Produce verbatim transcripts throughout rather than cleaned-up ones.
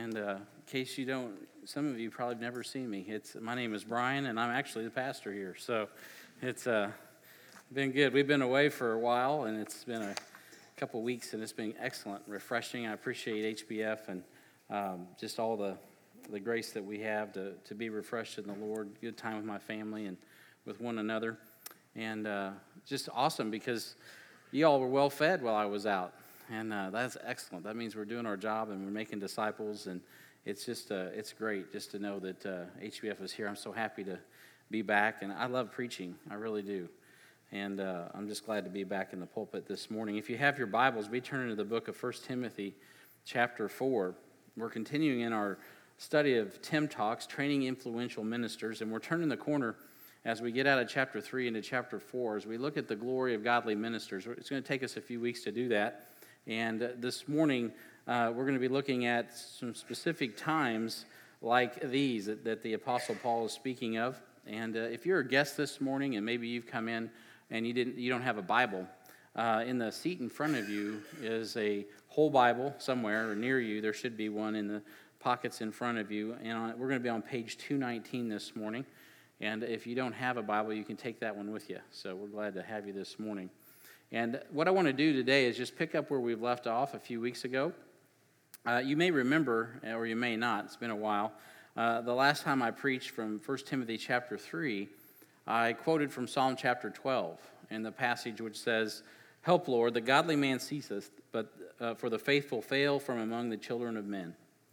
And uh, in case you don't, some of you probably have never seen me. It's my name is Brian, and I'm actually the pastor here. So it's uh, been good. We've been away for a while, and it's been a couple weeks, and it's been excellent, refreshing. I appreciate H B F and um, just all the the grace that we have to to be refreshed in the Lord. Good time with my family and with one another, and uh, just awesome because you all were well fed while I was out. And uh, that's excellent. That means we're doing our job and we're making disciples, and it's just uh, it's great just to know that uh, H B F is here. I'm so happy to be back, and I love preaching. I really do, and uh, I'm just glad to be back in the pulpit this morning. If you have your Bibles, we turn into the book of First Timothy, chapter four. We're continuing in our study of Tim Talks, training influential ministers, and we're turning the corner as we get out of chapter three into chapter four. As we look at the glory of godly ministers, it's going to take us a few weeks to do that. And this morning, uh, we're going to be looking at some specific times like these that, that the Apostle Paul is speaking of. And uh, if you're a guest this morning and maybe you've come in and you didn't, you don't have a Bible, uh, in the seat in front of you is a whole Bible somewhere or near you. There should be one in the pockets in front of you. And on, we're going to be on page two nineteen this morning. And if you don't have a Bible, you can take that one with you. So we're glad to have you this morning. And what I want to do today is just pick up where we've left off a few weeks ago. Uh, you may remember, or you may not, it's been a while, uh, the last time I preached from First Timothy chapter three, I quoted from Psalm chapter twelve, in the passage which says, "Help, Lord, the godly man ceaseth, but uh, for the faithful fail from among the children of men."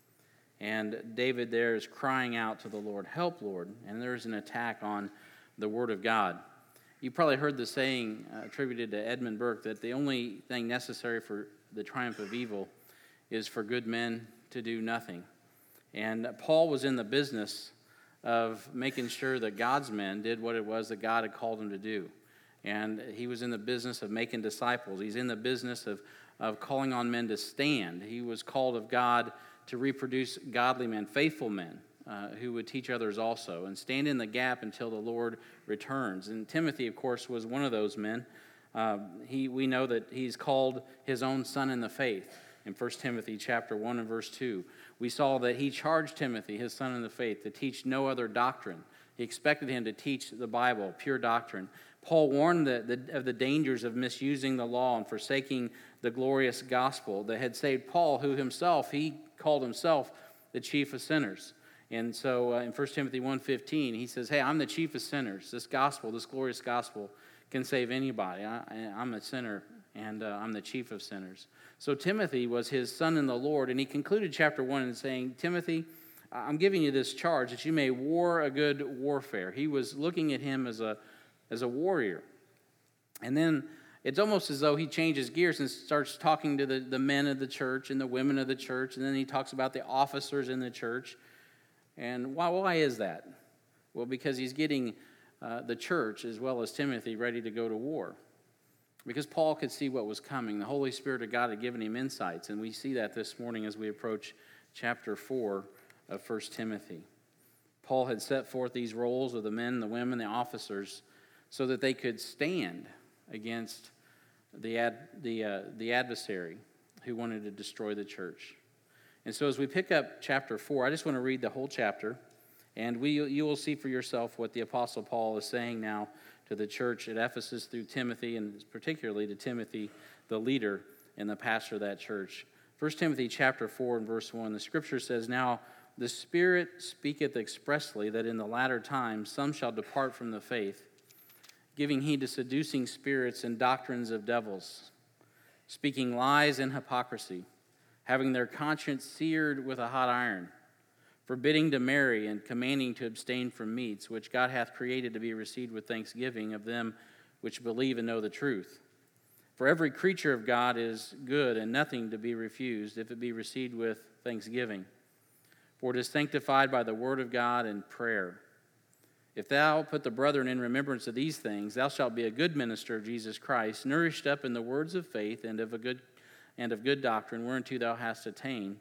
And David there is crying out to the Lord, "Help, Lord," and there's an attack on the Word of God. You probably heard the saying uh, attributed to Edmund Burke that the only thing necessary for the triumph of evil is for good men to do nothing. And Paul was in the business of making sure that God's men did what it was that God had called them to do. And he was in the business of making disciples. He's in the business of, of calling on men to stand. He was called of God to reproduce godly men, faithful men, Uh, who would teach others also and stand in the gap until the Lord returns. And Timothy, of course, was one of those men. Uh, he, we know that he's called his own son in the faith in First Timothy chapter one and verse two. We saw that he charged Timothy, his son in the faith, to teach no other doctrine. He expected him to teach the Bible, pure doctrine. Paul warned the, the, of the dangers of misusing the law and forsaking the glorious gospel that had saved Paul, who himself, he called himself the chief of sinners. And so uh, in First Timothy one fifteen, he says, hey, I'm the chief of sinners. This gospel, this glorious gospel can save anybody. I, I'm a sinner, and uh, I'm the chief of sinners. So Timothy was his son in the Lord, and he concluded chapter one in saying, Timothy, I'm giving you this charge that you may war a good warfare. He was looking at him as a, as a warrior. And then it's almost as though he changes gears and starts talking to the, the men of the church and the women of the church, and then he talks about the officers in the church. And why, why is that? Well, because he's getting uh, the church as well as Timothy ready to go to war. Because Paul could see what was coming. The Holy Spirit of God had given him insights, and we see that this morning as we approach chapter four of First Timothy. Paul had set forth these roles of the men, the women, the officers, so that they could stand against the ad, the uh, the adversary who wanted to destroy the church. And so as we pick up chapter four, I just want to read the whole chapter, and we you will see for yourself what the Apostle Paul is saying now to the church at Ephesus through Timothy, and particularly to Timothy, the leader and the pastor of that church. First Timothy chapter four and verse one, the scripture says, "Now the Spirit speaketh expressly that in the latter times some shall depart from the faith, giving heed to seducing spirits and doctrines of devils, speaking lies and hypocrisy, having their conscience seared with a hot iron, forbidding to marry and commanding to abstain from meats, which God hath created to be received with thanksgiving of them which believe and know the truth. For every creature of God is good, and nothing to be refused, if it be received with thanksgiving. For it is sanctified by the word of God and prayer. If thou put the brethren in remembrance of these things, thou shalt be a good minister of Jesus Christ, nourished up in the words of faith and of a good and of good doctrine, whereunto thou hast attained.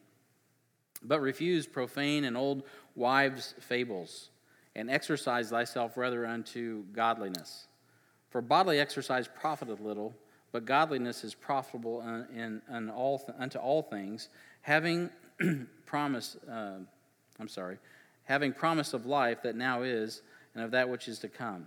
But refuse profane and old wives' fables, and exercise thyself rather unto godliness. For bodily exercise profiteth little, but godliness is profitable in, in, in all, unto all things, having promise, uh, I'm sorry, having promise of life that now is, and of that which is to come.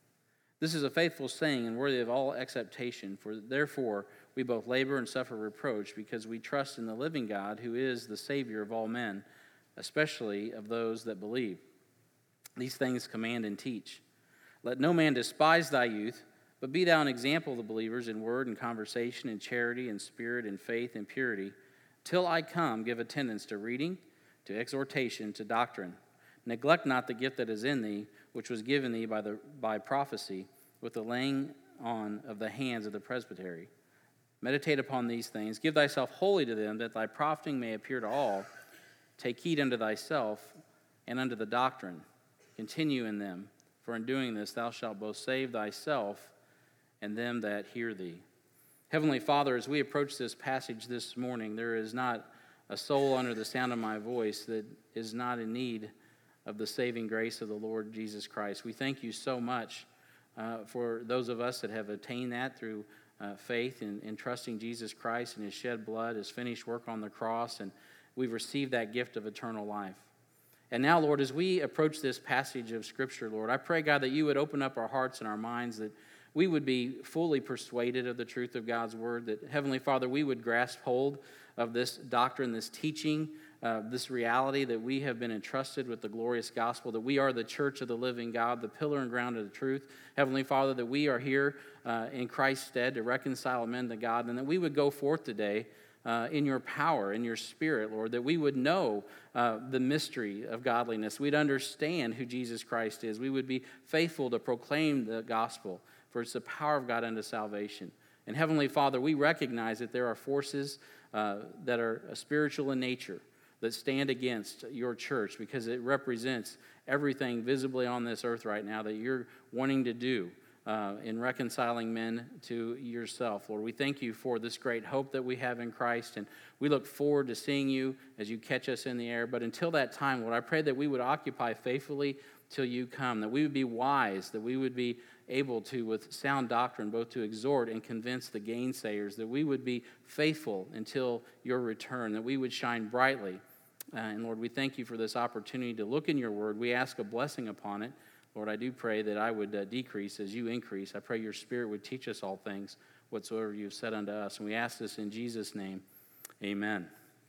This is a faithful saying and worthy of all acceptation, for therefore we both labor and suffer reproach, because we trust in the living God, who is the Savior of all men, especially of those that believe. These things command and teach. Let no man despise thy youth, but be thou an example of the believers in word and conversation, in charity and spirit and faith and purity. Till I come, give attendance to reading, to exhortation, to doctrine. Neglect not the gift that is in thee, which was given thee by the by prophecy, with the laying on of the hands of the presbytery. Meditate upon these things. Give thyself wholly to them, that thy profiting may appear to all. Take heed unto thyself and unto the doctrine. Continue in them, for in doing this thou shalt both save thyself and them that hear thee. Heavenly Father, as we approach this passage this morning, there is not a soul under the sound of my voice that is not in need of the saving grace of the Lord Jesus Christ. We thank you so much uh, for those of us that have attained that through uh, faith in, in trusting Jesus Christ and his shed blood, his finished work on the cross, and we've received that gift of eternal life. And now, Lord, as we approach this passage of Scripture, Lord, I pray, God, that you would open up our hearts and our minds, that we would be fully persuaded of the truth of God's word, that, Heavenly Father, we would grasp hold of this doctrine, this teaching, uh, this reality that we have been entrusted with the glorious gospel, that we are the church of the living God, the pillar and ground of the truth. Heavenly Father, that we are here uh, in Christ's stead to reconcile men to God, and that we would go forth today Uh, in your power, in your spirit, Lord, that we would know uh, the mystery of godliness. We'd understand who Jesus Christ is. We would be faithful to proclaim the gospel, for it's the power of God unto salvation. And Heavenly Father, we recognize that there are forces uh, that are spiritual in nature that stand against your church, because it represents everything visibly on this earth right now that you're wanting to do Uh, in reconciling men to yourself. Lord, we thank you for this great hope that we have in Christ, and we look forward to seeing you as you catch us in the air. But until that time, Lord, I pray that we would occupy faithfully till you come, that we would be wise, that we would be able to, with sound doctrine, both to exhort and convince the gainsayers, that we would be faithful until your return, that we would shine brightly. Uh, and Lord, we thank you for this opportunity to look in your word. We ask a blessing upon it. Lord, I do pray that I would uh, decrease as you increase. I pray your Spirit would teach us all things, whatsoever you have said unto us. And we ask this in Jesus' name. Amen.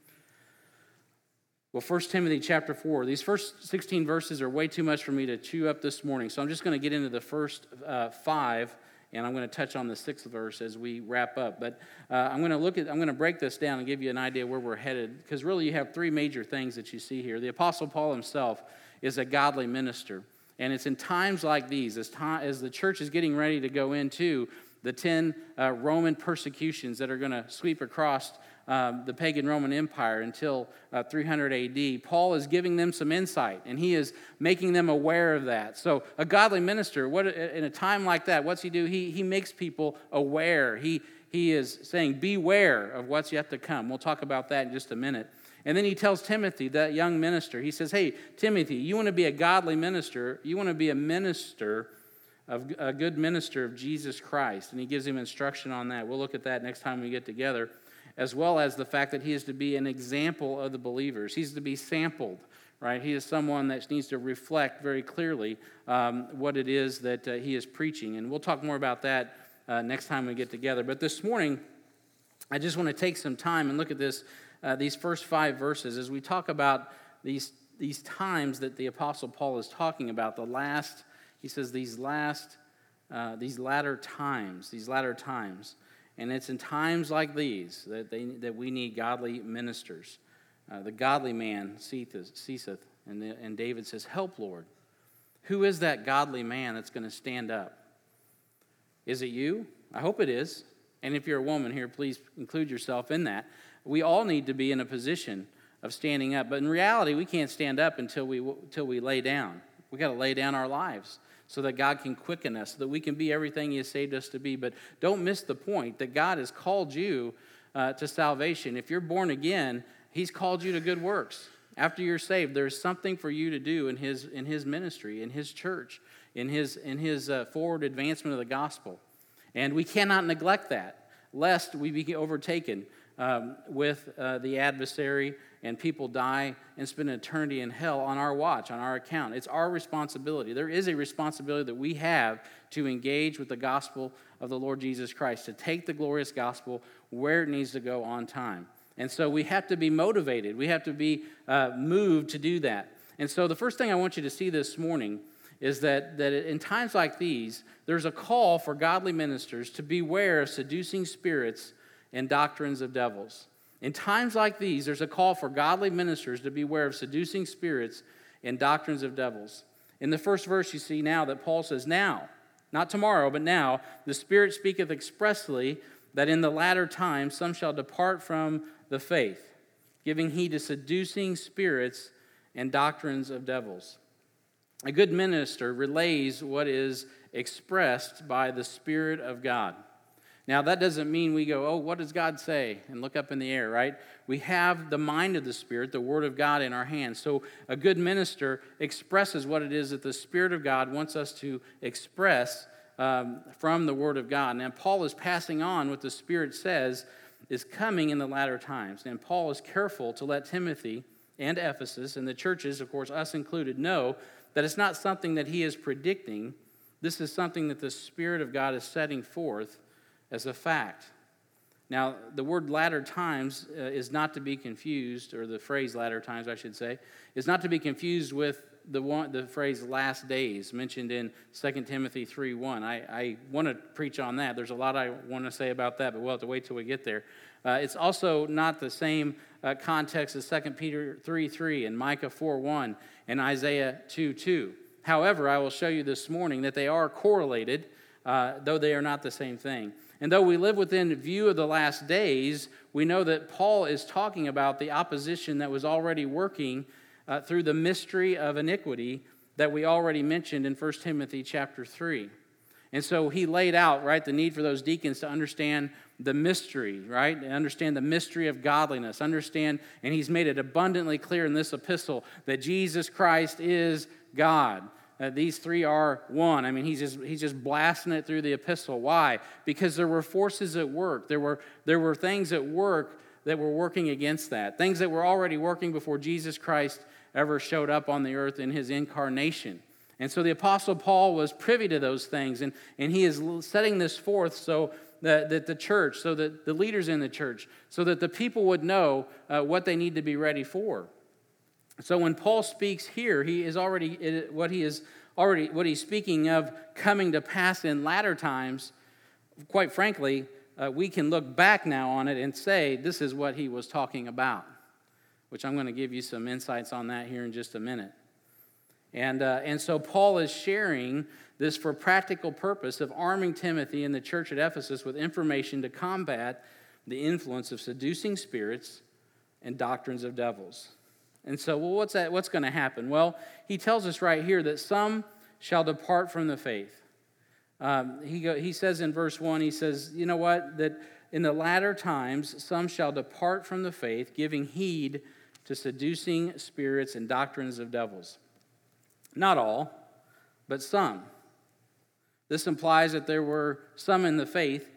Well, First Timothy chapter four. These first sixteen verses are way too much for me to chew up this morning. So I'm just going to get into the first uh, five, and I'm going to touch on the sixth verse as we wrap up. But uh, I'm going to look at, I'm going to break this down and give you an idea where we're headed, because really you have three major things that you see here. The Apostle Paul himself is a godly minister. And it's in times like these, as, time, as the church is getting ready to go into the ten uh, Roman persecutions that are going to sweep across um, the pagan Roman Empire until uh, three hundred A D, Paul is giving them some insight, and he is making them aware of that. So a godly minister, what in a time like that, what's he do? He, he makes people aware. He, he is saying, beware of what's yet to come. We'll talk about that in just a minute. And then he tells Timothy, that young minister, he says, hey, Timothy, you want to be a godly minister, you want to be a minister, of a good minister of Jesus Christ. And he gives him instruction on that. We'll look at that next time we get together, as well as the fact that he is to be an example of the believers. He's to be sampled, right? He is someone that needs to reflect very clearly um, what it is that uh, he is preaching. And we'll talk more about that uh, next time we get together. But this morning, I just want to take some time and look at this Uh, these first five verses as we talk about these these times that the Apostle Paul is talking about. The last, he says, these last, uh, these latter times, these latter times, and it's in times like these that they that we need godly ministers. Uh, the godly man ceaseth, and the, and David says, "Help, Lord." Who is that godly man that's going to stand up? Is it you? I hope it is. And if you're a woman here, please include yourself in that. We all need to be in a position of standing up. But in reality, we can't stand up until we until we lay down. We got to lay down our lives so that God can quicken us, so that we can be everything he has saved us to be. But don't miss the point that God has called you uh, to salvation. If you're born again, he's called you to good works. After you're saved, there's something for you to do in his in his ministry, in his church, in his, in his uh, forward advancement of the gospel. And we cannot neglect that, lest we be overtaken Um, with uh, the adversary and people die and spend an eternity in hell on our watch, on our account. It's our responsibility. There is a responsibility that we have to engage with the gospel of the Lord Jesus Christ, to take the glorious gospel where it needs to go on time. And so we have to be motivated. We have to be uh, moved to do that. And so the first thing I want you to see this morning is that, that in times like these, there's a call for godly ministers to beware of seducing spirits and doctrines of devils. In times like these, there's a call for godly ministers to beware of seducing spirits and doctrines of devils. In the first verse, you see now that Paul says, now, not tomorrow, but now, the Spirit speaketh expressly that in the latter times some shall depart from the faith, giving heed to seducing spirits and doctrines of devils. A good minister relays what is expressed by the Spirit of God. Now, that doesn't mean we go, oh, what does God say? And look up in the air, right? We have the mind of the Spirit, the Word of God in our hands. So a good minister expresses what it is that the Spirit of God wants us to express um, from the Word of God. And Paul is passing on what the Spirit says is coming in the latter times. And Paul is careful to let Timothy and Ephesus and the churches, of course, us included, know that it's not something that he is predicting. This is something that the Spirit of God is setting forth as a fact. Now, the word latter times uh, is not to be confused, or the phrase latter times, I should say, is not to be confused with the one, the phrase last days mentioned in Second Timothy three one. I, I want to preach on that. There's a lot I want to say about that, but we'll have to wait till we get there. Uh, it's also not the same uh, context as Second Peter three three and Micah four one and Isaiah two two. However, I will show you this morning that they are correlated, uh, though they are not the same thing. And though we live within view of the last days, we know that Paul is talking about the opposition that was already working uh, through the mystery of iniquity that we already mentioned in First Timothy chapter three. And so he laid out, right, the need for those deacons to understand the mystery, right, and understand the mystery of godliness, understand, and he's made it abundantly clear in this epistle that Jesus Christ is God. Uh, these three are one. I mean, he's just he's just blasting it through the epistle. Why? Because there were forces at work. There were there were things at work that were working against that. Things that were already working before Jesus Christ ever showed up on the earth in his incarnation. And so the Apostle Paul was privy to those things, and, and he is setting this forth so that, that the church, so that the leaders in the church, so that the people would know uh, what they need to be ready for. So when Paul speaks here, he is already what he is already what he's speaking of coming to pass in latter times. Quite frankly, uh, we can look back now on it and say this is what he was talking about, which I'm going to give you some insights on that here in just a minute. And uh, and so Paul is sharing this for practical purpose of arming Timothy and the church at Ephesus with information to combat the influence of seducing spirits and doctrines of devils. And so, well, what's that? What's going to happen? Well, he tells us right here that some shall depart from the faith. Um, he go, he says in verse one, he says, you know what? That in the latter times, some shall depart from the faith, giving heed to seducing spirits and doctrines of devils. Not all, but some. This implies that there were some in the faith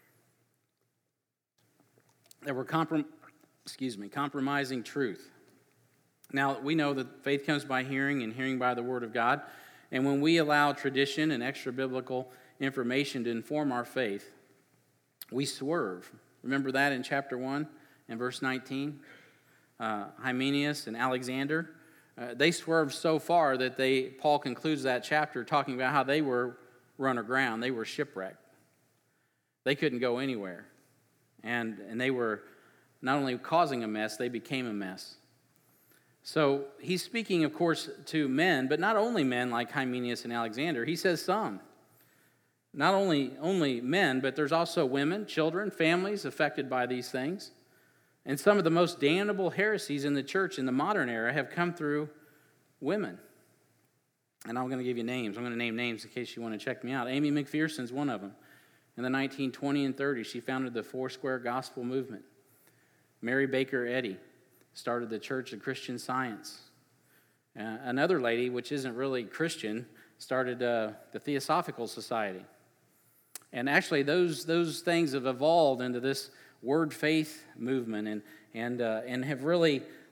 that were comprom- excuse me, compromising truth. Now, we know that faith comes by hearing and hearing by the Word of God. And when we allow tradition and extra-biblical information to inform our faith, we swerve. Remember that in chapter one and verse nineteen? Uh, Hymenaeus and Alexander, uh, they swerved so far that they Paul concludes that chapter talking about how they were run aground. They were shipwrecked. They couldn't go anywhere. And, and they were not only causing a mess, they became a mess. So he's speaking, of course, to men, but not only men like Hymenaeus and Alexander. He says some. Not only, only men, but there's also women, children, families affected by these things. And some of the most damnable heresies in the church in the modern era have come through women. And I'm going to give you names. I'm going to name names in case you want to check me out. Amy McPherson's one of them. In the nineteen twenties and thirties, she founded the Foursquare Gospel Movement. Mary Baker Eddy started the Church of Christian Science. Uh, another lady, which isn't really Christian, started uh, the Theosophical Society. And actually, those those things have evolved into this word faith movement, and and uh, and have really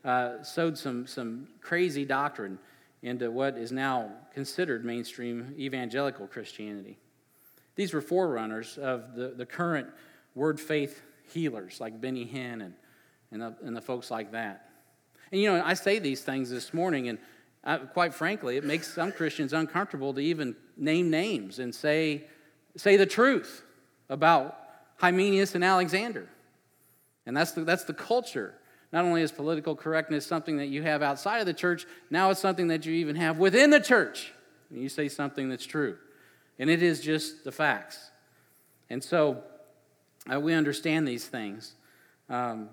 uh, sowed some, some crazy doctrine into what is now considered mainstream evangelical Christianity. These were forerunners of the, the current word faith healers like Benny Hinn and, and, the, and the folks like that. And you know, I say these things this morning, and I, quite frankly, it makes some Christians uncomfortable to even name names and say, say the truth about Hymenius and Alexander. And that's the, that's the culture. Not only is political correctness something that you have outside of the church, now it's something that you even have within the church. And you say something that's true. And it is just the facts. And so uh, we understand these things. Um,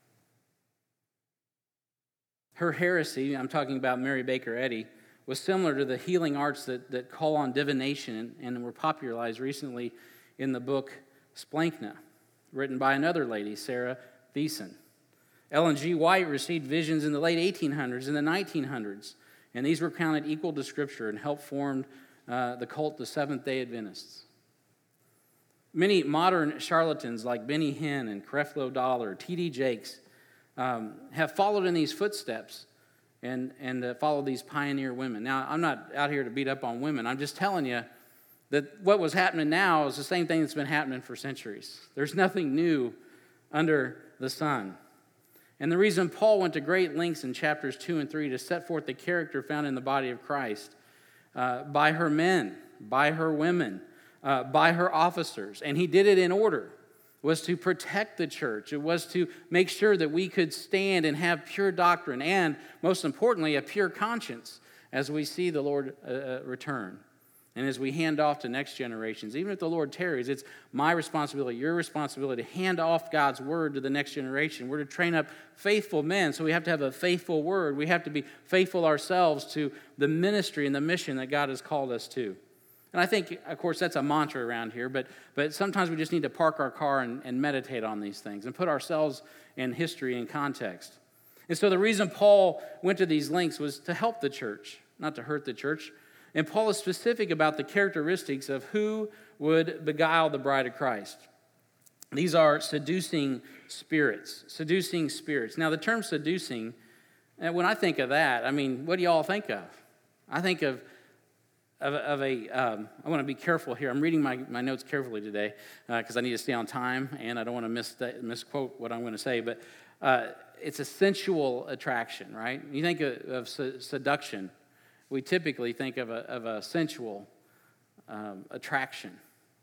her heresy, I'm talking about Mary Baker Eddy, was similar to the healing arts that, that call on divination and, and were popularized recently in the book Splankna, written by another lady, Sarah Thiessen. Ellen G. White received visions in the late eighteen hundreds and the nineteen hundreds, and these were counted equal to Scripture and helped form uh, the cult the Seventh-day Adventists. Many modern charlatans like Benny Hinn and Creflo Dollar, T D Jakes, um, have followed in these footsteps and, and uh, followed these pioneer women. Now, I'm not out here to beat up on women. I'm just telling you that what was happening now is the same thing that's been happening for centuries. There's nothing new under the sun. And the reason Paul went to great lengths in chapters two and three to set forth the character found in the body of Christ uh, by her men, by her women, uh, by her officers, and he did it in order, was to protect the church. It was to make sure that we could stand and have pure doctrine and, most importantly, a pure conscience as we see the Lord uh, return. And as we hand off to next generations, even if the Lord tarries, it's my responsibility, your responsibility to hand off God's word to the next generation. We're to train up faithful men, so we have to have a faithful word. We have to be faithful ourselves to the ministry and the mission that God has called us to. And I think, of course, that's a mantra around here, but, but sometimes we just need to park our car and, and meditate on these things and put ourselves in history and context. And so the reason Paul went to these lengths was to help the church, not to hurt the church. And Paul is specific about the characteristics of who would beguile the bride of Christ. These are seducing spirits, seducing spirits. Now, the term seducing, when I think of that, I mean, what do you all think of? I think of, of, of a, um, I want to be careful here. I'm reading my, my notes carefully today because uh, I need to stay on time, and I don't want to mis- misquote what I'm going to say, but uh, it's a sensual attraction, right? You think of, of seduction. We typically think of a, of a sensual um, attraction.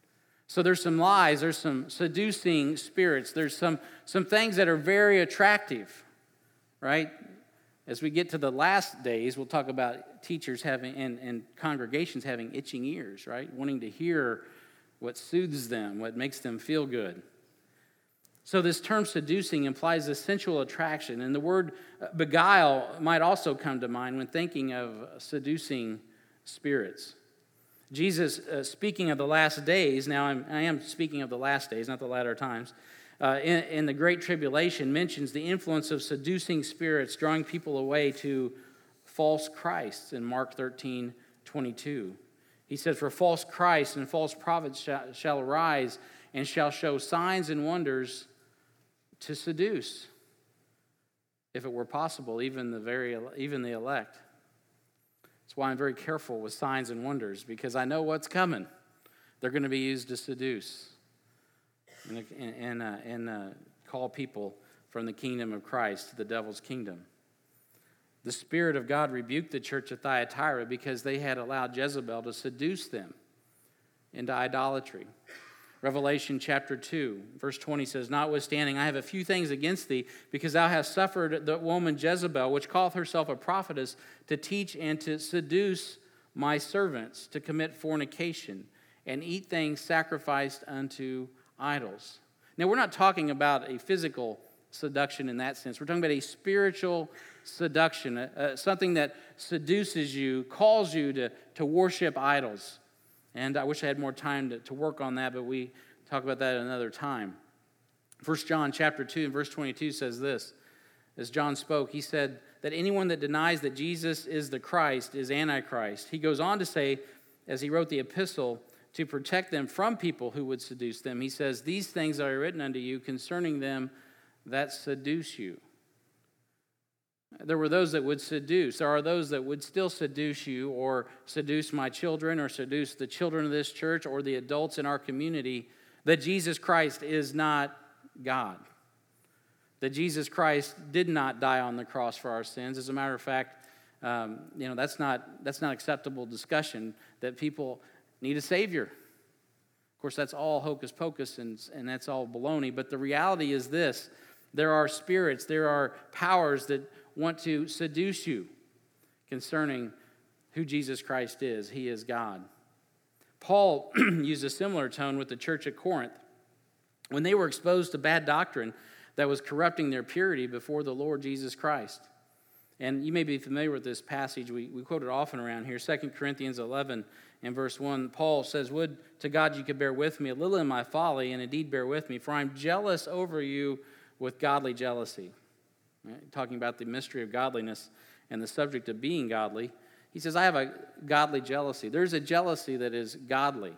So there's some lies, there's some seducing spirits, there's some, some things that are very attractive, right? As we get to the last days, we'll talk about teachers having and, and congregations having itching ears, right? Wanting to hear what soothes them, what makes them feel good. So this term seducing implies a sensual attraction, and the word beguile might also come to mind when thinking of seducing spirits. Jesus, uh, speaking of the last days, now I'm, I am speaking of the last days, not the latter times, uh, in, in the Great Tribulation, mentions the influence of seducing spirits, drawing people away to false Christs in Mark thirteen twenty-two. He said, "For false Christs and false prophets shall, shall arise and shall show signs and wonders to seduce, if it were possible, even the very even the elect." That's why I'm very careful with signs and wonders, because I know what's coming. They're going to be used to seduce and, and, uh, and uh, call people from the kingdom of Christ to the devil's kingdom. The Spirit of God rebuked the church of Thyatira because they had allowed Jezebel to seduce them into idolatry. Revelation chapter two, verse twenty says, "Notwithstanding, I have a few things against thee, because thou hast suffered the woman Jezebel, which calleth herself a prophetess, to teach and to seduce my servants to commit fornication and eat things sacrificed unto idols." Now, we're not talking about a physical seduction in that sense. We're talking about a spiritual seduction, uh, something that seduces you, calls you to, to worship idols. And I wish I had more time to, to work on that, but we talk about that another time. First John chapter two and verse twenty-two says this. As John spoke, he said that anyone that denies that Jesus is the Christ is Antichrist. He goes on to say, as he wrote the epistle, to protect them from people who would seduce them, he says, "These things are written unto you concerning them that seduce you." There were those that would seduce. There are those that would still seduce you or seduce my children or seduce the children of this church or the adults in our community that Jesus Christ is not God. That Jesus Christ did not die on the cross for our sins. As a matter of fact, um, you know, that's not, that's not acceptable discussion, that people need a Savior. Of course, that's all hocus pocus and, and that's all baloney. But the reality is this. There are spirits, there are powers that want to seduce you concerning who Jesus Christ is. He is God. Paul used a similar tone with the church at Corinth. When they were exposed to bad doctrine that was corrupting their purity before the Lord Jesus Christ. And you may be familiar with this passage. We, we quote it often around here. Second Corinthians eleven and verse one, Paul says, "Would to God you could bear with me a little in my folly, and indeed bear with me, for I'm jealous over you with godly jealousy." Right? Talking about the mystery of godliness and the subject of being godly. He says, I have a godly jealousy. There's a jealousy that is godly.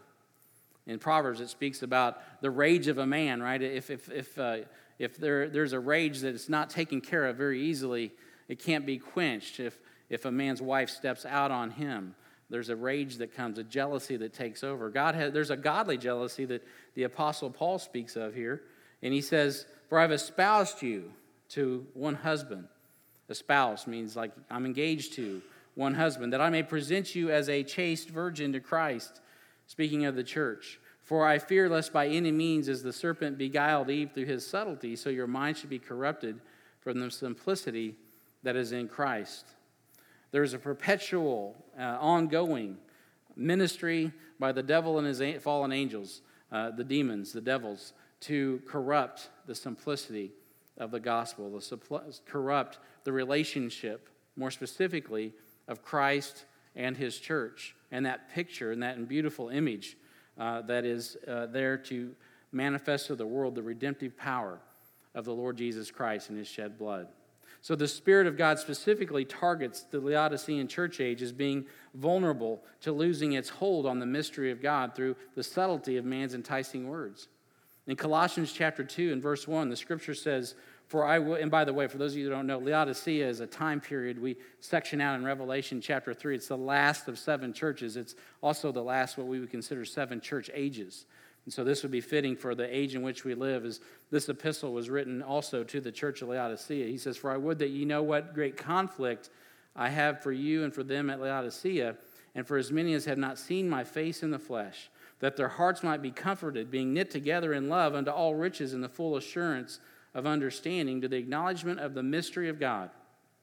In Proverbs, it speaks about the rage of a man, right? If if if uh, if there there's a rage that is not taken care of very easily, it can't be quenched. If if a man's wife steps out on him, there's a rage that comes, a jealousy that takes over. God has there's a godly jealousy that the Apostle Paul speaks of here, and he says, "For I've espoused you to one husband." Espouse means like I'm engaged to one husband, that I may present you as a chaste virgin to Christ. Speaking of the church. "For I fear lest by any means as the serpent beguiled Eve through his subtlety, so your mind should be corrupted from the simplicity that is in Christ." There's a perpetual, uh, ongoing ministry by the devil and his fallen angels, uh, the demons, the devils, to corrupt the simplicity of the gospel, to suppl- corrupt the relationship, more specifically, of Christ and his church, and that picture and that beautiful image uh, that is uh, there to manifest to the world the redemptive power of the Lord Jesus Christ and his shed blood. So the Spirit of God specifically targets the Laodicean church age as being vulnerable to losing its hold on the mystery of God through the subtlety of man's enticing words. In Colossians chapter two and verse one, the scripture says, "For I will," and by the way, for those of you who don't know, Laodicea is a time period we section out in Revelation chapter three. It's the last of seven churches. It's also the last what we would consider seven church ages. And so this would be fitting for the age in which we live, as this epistle was written also to the church of Laodicea. He says, "For I would that ye know what great conflict I have for you and for them at Laodicea, and for as many as have not seen my face in the flesh, that their hearts might be comforted, being knit together in love unto all riches and the full assurance of understanding, to the acknowledgement of the mystery of God,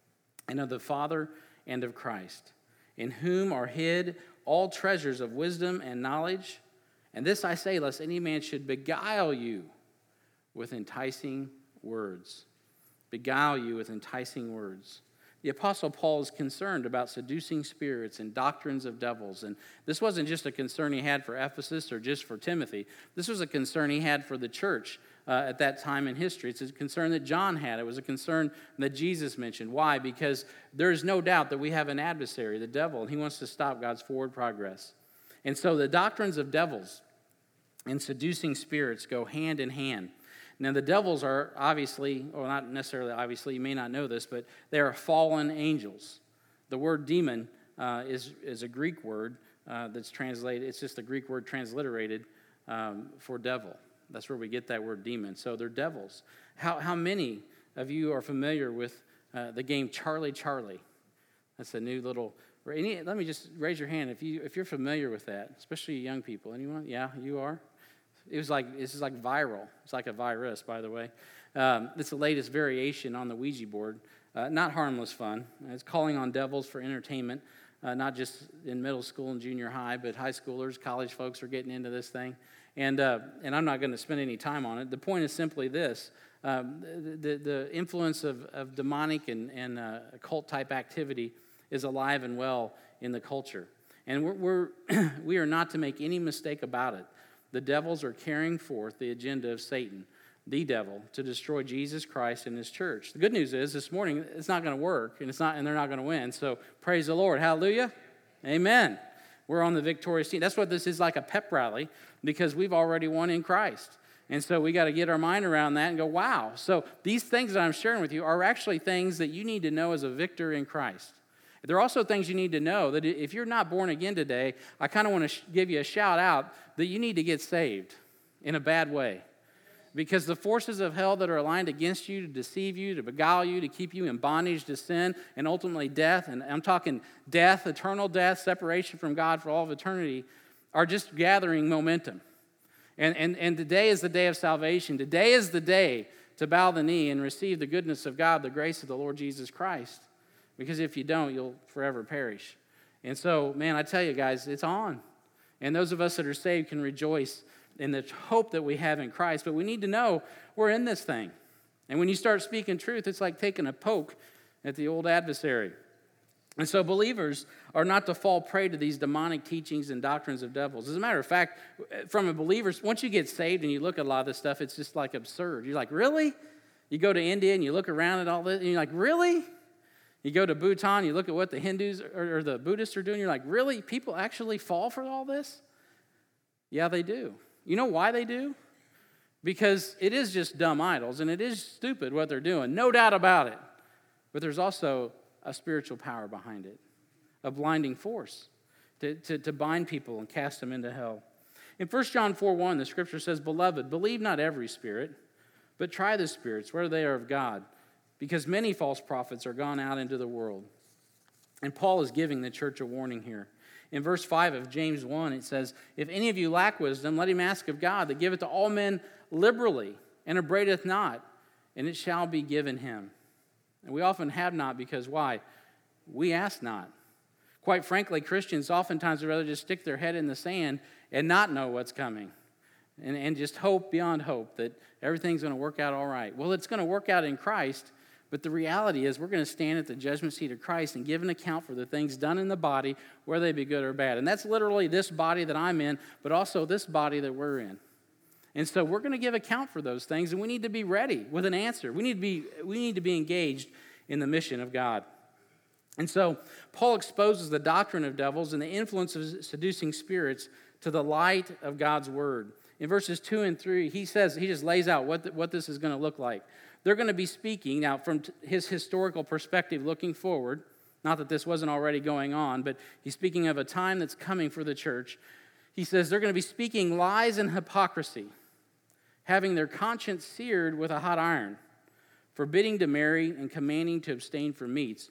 and of the Father and of Christ, in whom are hid all treasures of wisdom and knowledge. And this I say, lest any man should beguile you with enticing words." Beguile you with enticing words. The Apostle Paul is concerned about seducing spirits and doctrines of devils. And this wasn't just a concern he had for Ephesus or just for Timothy. This was a concern he had for the church uh, at that time in history. It's a concern that John had. It was a concern that Jesus mentioned. Why? Because there is no doubt that we have an adversary, the devil, and he wants to stop God's forward progress. And so the doctrines of devils and seducing spirits go hand in hand. Now, the devils are obviously, or not necessarily obviously, you may not know this, but they are fallen angels. The word demon uh, is, is a Greek word uh, that's translated, it's just a Greek word transliterated um, for devil. That's where we get that word demon. So they're devils. How, how many of you are familiar with uh, the game Charlie Charlie? That's a new little, any, let me just raise your hand if, you, if you're familiar with that, especially young people. Anyone? Yeah, you are? It was like, this is like viral. It's like a virus, by the way. Um, it's the latest variation on the Ouija board. Uh, not harmless fun. It's calling on devils for entertainment, uh, not just in middle school and junior high, but high schoolers, college folks are getting into this thing. And uh, and I'm not going to spend any time on it. The point is simply this. Um, the, the influence of, of demonic and, and uh, occult-type activity is alive and well in the culture. And we're, we're we are not to make any mistake about it. The devils are carrying forth the agenda of Satan, the devil, to destroy Jesus Christ and his church. The good news is this morning it's not going to work, and it's not, and they're not going to win. So praise the Lord. Hallelujah. Amen. We're on the victorious team. That's what this is, like a pep rally, because we've already won in Christ. And so we got to get our mind around that and go, wow. So these things that I'm sharing with you are actually things that you need to know as a victor in Christ. There are also things you need to know that if you're not born again today, I kind of want to sh- give you a shout out that you need to get saved in a bad way. Because the forces of hell that are aligned against you to deceive you, to beguile you, to keep you in bondage to sin, and ultimately death, and I'm talking death, eternal death, separation from God for all of eternity, are just gathering momentum. And, and, and today is the day of salvation. Today is the day to bow the knee and receive the goodness of God, the grace of the Lord Jesus Christ. Because if you don't, you'll forever perish. And so, man, I tell you guys, it's on. And those of us that are saved can rejoice in the hope that we have in Christ. But we need to know we're in this thing. And when you start speaking truth, it's like taking a poke at the old adversary. And so believers are not to fall prey to these demonic teachings and doctrines of devils. As a matter of fact, from a believer, once you get saved and you look at a lot of this stuff, it's just like absurd. You're like, really? You go to India and you look around at all this, and you're like, really? You go to Bhutan, you look at what the Hindus or, or the Buddhists are doing, you're like, really? People actually fall for all this? Yeah, they do. You know why they do? Because it is just dumb idols, and it is stupid what they're doing, no doubt about it. But there's also a spiritual power behind it, a blinding force to, to, to bind people and cast them into hell. In First John four one, the scripture says, "Beloved, believe not every spirit, but try the spirits, whether they are of God, because many false prophets are gone out into the world." And Paul is giving the church a warning here. In verse five of James one, it says, "If any of you lack wisdom, let him ask of God, that giveth to all men liberally, and upbraideth not, and it shall be given him." And we often have not because why? We ask not. Quite frankly, Christians oftentimes would rather just stick their head in the sand and not know what's coming, and, and just hope beyond hope that everything's going to work out all right. Well, it's going to work out in Christ. But the reality is we're going to stand at the judgment seat of Christ and give an account for the things done in the body, whether they be good or bad. And that's literally this body that I'm in, but also this body that we're in. And so we're going to give account for those things, and we need to be ready with an answer. We need to be, we need to be engaged in the mission of God. And so Paul exposes the doctrine of devils and the influence of seducing spirits to the light of God's word. In verses two and three, he says, he just lays out what, the, what this is going to look like. They're going to be speaking, now from his historical perspective looking forward, not that this wasn't already going on, but he's speaking of a time that's coming for the church. He says they're going to be speaking lies and hypocrisy, having their conscience seared with a hot iron, forbidding to marry and commanding to abstain from meats,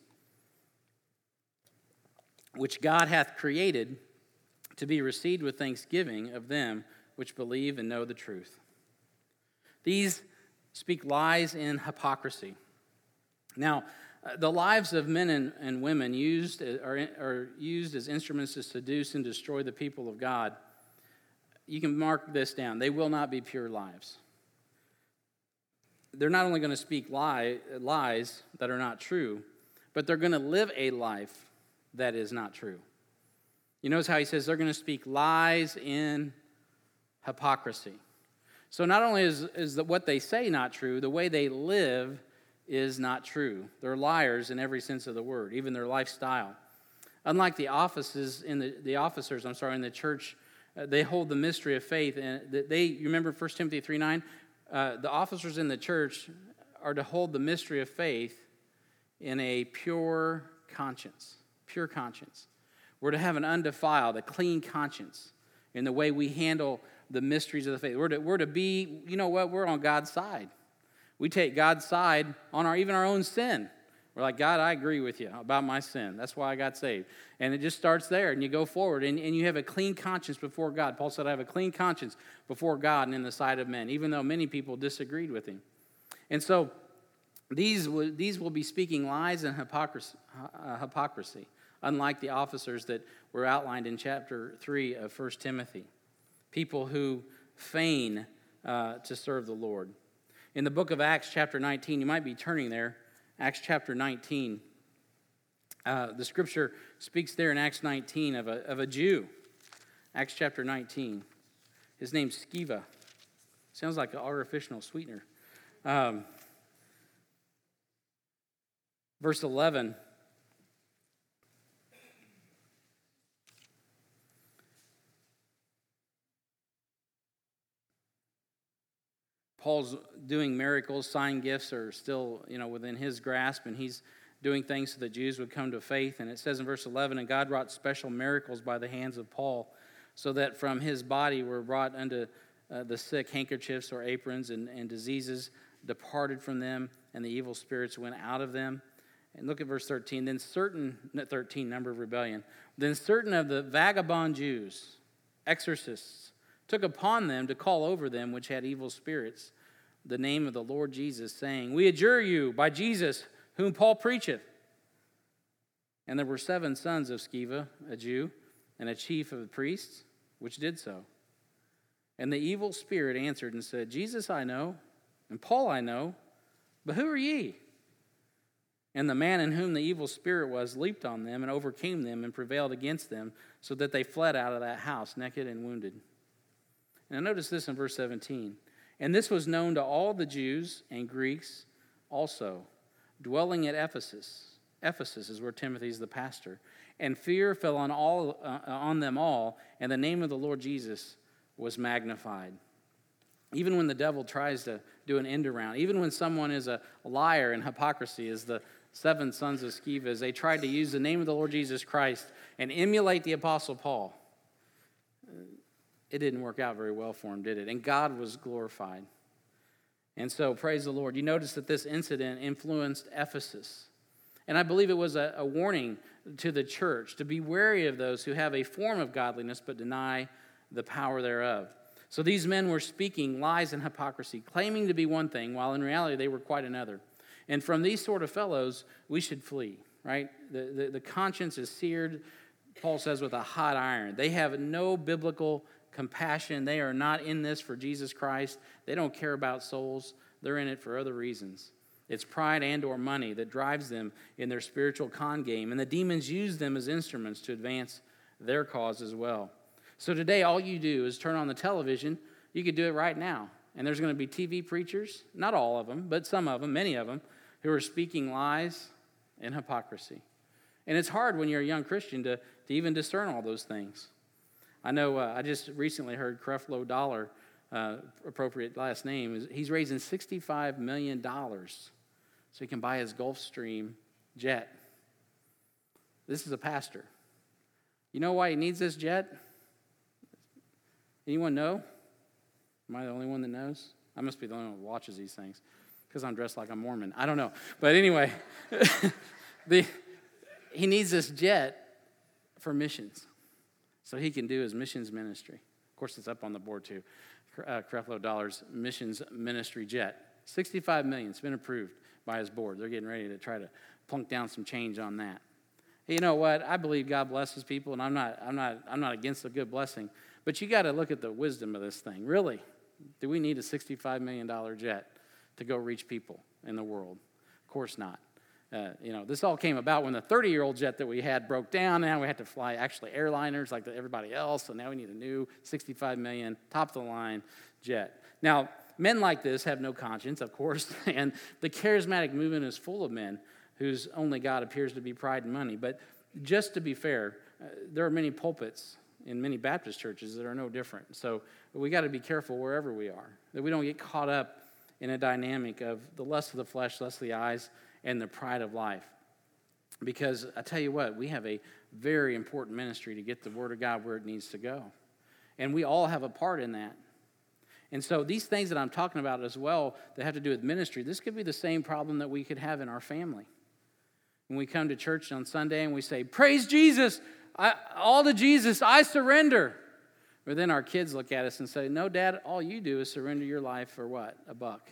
which God hath created to be received with thanksgiving of them which believe and know the truth. These speak lies and hypocrisy. Now, uh, the lives of men and, and women used are, are used as instruments to seduce and destroy the people of God. You can mark this down. They will not be pure lives. They're not only going to speak lie, lies that are not true, but they're going to live a life that is not true. You notice how he says they're going to speak lies in hypocrisy. So not only is, is the, what they say not true, the way they live is not true. They're liars in every sense of the word, even their lifestyle. Unlike the offices in the, the officers, I'm sorry, in the church, uh, they hold the mystery of faith. And they, you remember First Timothy three nine? Uh, the officers in the church are to hold the mystery of faith in a pure conscience. Pure conscience. We're to have an undefiled, a clean conscience in the way we handle the mysteries of the faith. We're to, we're to be, you know what, we're on God's side. We take God's side on our even our own sin. We're like, God, I agree with you about my sin. That's why I got saved. And it just starts there, and you go forward, and, and you have a clean conscience before God. Paul said, I have a clean conscience before God and in the sight of men, even though many people disagreed with him. And so these will, these will be speaking lies and hypocrisy, uh, hypocrisy, unlike the officers that were outlined in chapter three of First Timothy. People who feign uh, to serve the Lord. In the book of Acts chapter nineteen, you might be turning there, Acts chapter nineteen. Uh, the scripture speaks there in Acts nineteen of a, of a Jew. Acts chapter nineteen. His name's Sceva. Sounds like an artificial sweetener. Um, verse eleven. Paul's doing miracles, sign gifts are still, you know, within his grasp, and he's doing things so that Jews would come to faith. And it says in verse eleven, and God wrought special miracles by the hands of Paul, so that from his body were brought unto uh, the sick handkerchiefs or aprons, and, and diseases departed from them, and the evil spirits went out of them. And look at verse thirteen. Then certain, thirteen, number of rebellion. Then certain of the vagabond Jews, exorcists, took upon them to call over them which had evil spirits the name of the Lord Jesus, saying, We adjure you by Jesus, whom Paul preacheth. And there were seven sons of Sceva, a Jew, and a chief of the priests, which did so. And the evil spirit answered and said, Jesus I know, and Paul I know, but who are ye? And the man in whom the evil spirit was leaped on them and overcame them and prevailed against them, so that they fled out of that house naked and wounded. Now notice this in verse seventeen. And this was known to all the Jews and Greeks also, dwelling at Ephesus. Ephesus is where Timothy's the pastor. And fear fell on all uh, on them all, and the name of the Lord Jesus was magnified. Even when the devil tries to do an end around, even when someone is a liar and hypocrisy, as the seven sons of Sceva, as they tried to use the name of the Lord Jesus Christ and emulate the Apostle Paul, it didn't work out very well for him, did it? And God was glorified. And so, praise the Lord. You notice that this incident influenced Ephesus. And I believe it was a, a warning to the church to be wary of those who have a form of godliness but deny the power thereof. So these men were speaking lies and hypocrisy, claiming to be one thing, while in reality they were quite another. And from these sort of fellows, we should flee, right? The, the, the conscience is seared, Paul says, with a hot iron. They have no biblical compassion. They are not in this for Jesus Christ. They don't care about souls. They're in it for other reasons. It's pride and or money that drives them in their spiritual con game, and the demons use them as instruments to advance their cause as well. So today, all you do is turn on the television. You could do it right now, and there's going to be T V preachers, not all of them, but some of them, many of them, who are speaking lies and hypocrisy. And it's hard when you're a young Christian to, to even discern all those things. I know uh, I just recently heard Creflo Dollar, uh, appropriate last name, is he's raising sixty-five million dollars so he can buy his Gulfstream jet. This is a pastor. You know why he needs this jet? Anyone know? Am I the only one that knows? I must be the only one that watches these things because I'm dressed like a Mormon. I don't know. But anyway, the, he needs this jet for missions so he can do his missions ministry. Of course, it's up on the board too. Uh, Creflo Dollar's missions ministry jet. sixty-five million dollars. It's been approved by his board. They're getting ready to try to plunk down some change on that. Hey, you know what? I believe God blesses people, and I'm not, I'm not, I'm not against a good blessing. But you got to look at the wisdom of this thing. Really, do we need a sixty-five million dollars jet to go reach people in the world? Of course not. Uh, you know, this all came about when the thirty-year-old jet that we had broke down. Now we had to fly actually airliners like everybody else, so now we need a new sixty-five million dollars, top-of-the-line jet. Now, men like this have no conscience, of course, and the charismatic movement is full of men whose only God appears to be pride and money. But just to be fair, uh, there are many pulpits in many Baptist churches that are no different. So we got to be careful wherever we are, that we don't get caught up in a dynamic of the lust of the flesh, lust of the eyes, and the pride of life. Because I tell you what, we have a very important ministry to get the Word of God where it needs to go. And we all have a part in that. And so these things that I'm talking about as well that have to do with ministry, this could be the same problem that we could have in our family. When we come to church on Sunday and we say, praise Jesus, I, all to Jesus, I surrender. But then our kids look at us and say, no, Dad, all you do is surrender your life for what? A buck.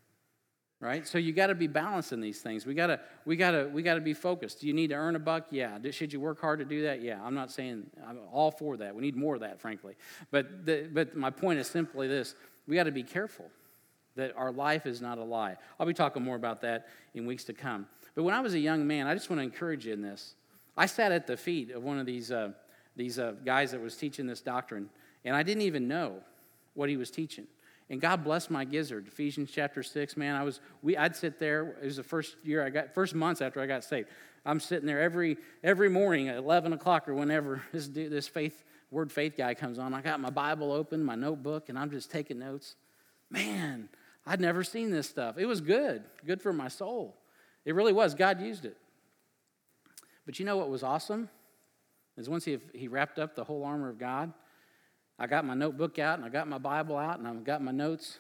Right? So you got to be balanced in these things. We got to we got to we got to be focused. Do you need to earn a buck? Yeah. Should you work hard to do that? Yeah. I'm not saying I'm all for that. We need more of that, frankly. But the, but my point is simply this. We got to be careful that our life is not a lie. I'll be talking more about that in weeks to come. But when I was a young man, I just want to encourage you in this. I sat at the feet of one of these uh, these uh, guys that was teaching this doctrine, and I didn't even know what he was teaching. And God blessed my gizzard. Ephesians chapter six, man, I was we I'd sit there. It was the first year I got first months after I got saved. I'm sitting there every every morning at eleven o'clock or whenever this dude, this faith word faith guy comes on. I got my Bible open, my notebook, and I'm just taking notes. Man, I'd never seen this stuff. It was good, good for my soul. It really was. God used it. But you know what was awesome? Is once he, he wrapped up the whole armor of God, I got my notebook out and I got my Bible out and I got my notes.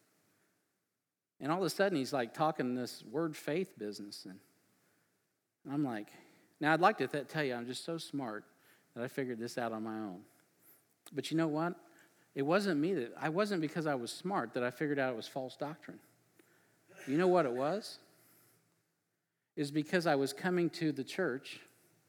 And all of a sudden he's like talking this word faith business. And I'm like, now I'd like to th- tell you I'm just so smart that I figured this out on my own. But you know what? It wasn't me that, I wasn't because I was smart that I figured out it was false doctrine. You know what it was? Is because I was coming to the church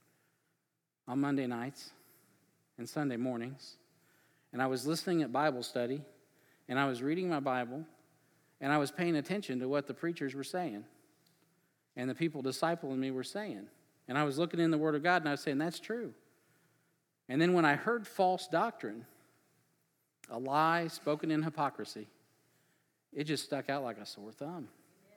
on Monday nights and Sunday mornings, and I was listening at Bible study, and I was reading my Bible, and I was paying attention to what the preachers were saying, and the people discipling me were saying. And I was looking in the Word of God, and I was saying, that's true. And then when I heard false doctrine, a lie spoken in hypocrisy, it just stuck out like a sore thumb.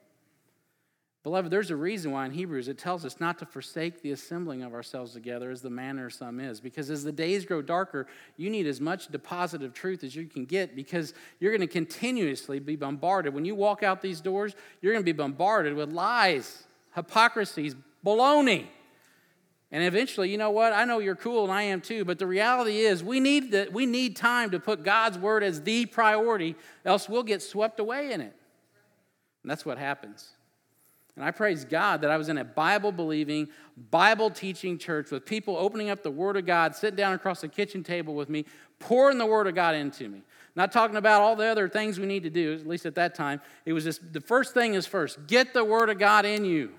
Beloved, there's a reason why in Hebrews it tells us not to forsake the assembling of ourselves together as the manner of some is. Because as the days grow darker, you need as much deposit of truth as you can get, because you're going to continuously be bombarded. When you walk out these doors, you're going to be bombarded with lies, hypocrisies, baloney. And eventually, you know what? I know you're cool and I am too, but the reality is we need the, we need time to put God's word as the priority, else we'll get swept away in it. And that's what happens. And I praise God that I was in a Bible-believing, Bible-teaching church with people opening up the Word of God, sitting down across the kitchen table with me, pouring the Word of God into me. Not talking about all the other things we need to do, at least at that time. It was just, the first thing is first, get the Word of God in you.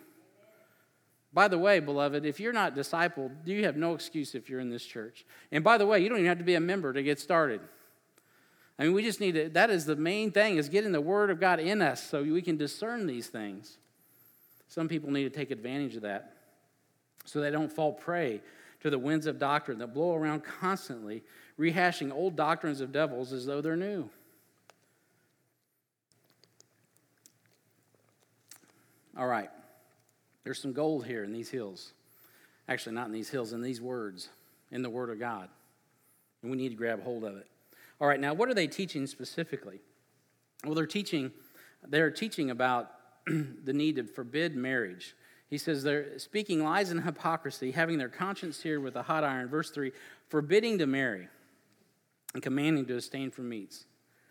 By the way, beloved, if you're not discipled, you have no excuse if you're in this church. And by the way, you don't even have to be a member to get started. I mean, we just need to, that is the main thing, is getting the Word of God in us so we can discern these things. Some people need to take advantage of that so they don't fall prey to the winds of doctrine that blow around constantly, rehashing old doctrines of devils as though they're new. All right. There's some gold here in these hills. Actually, not in these hills, in these words, in the Word of God. And we need to grab hold of it. All right, now what are they teaching specifically? Well, they're teaching, they're teaching about the need to forbid marriage. He says they're speaking lies and hypocrisy, having their conscience seared with a hot iron. Verse three, forbidding to marry and commanding to abstain from meats.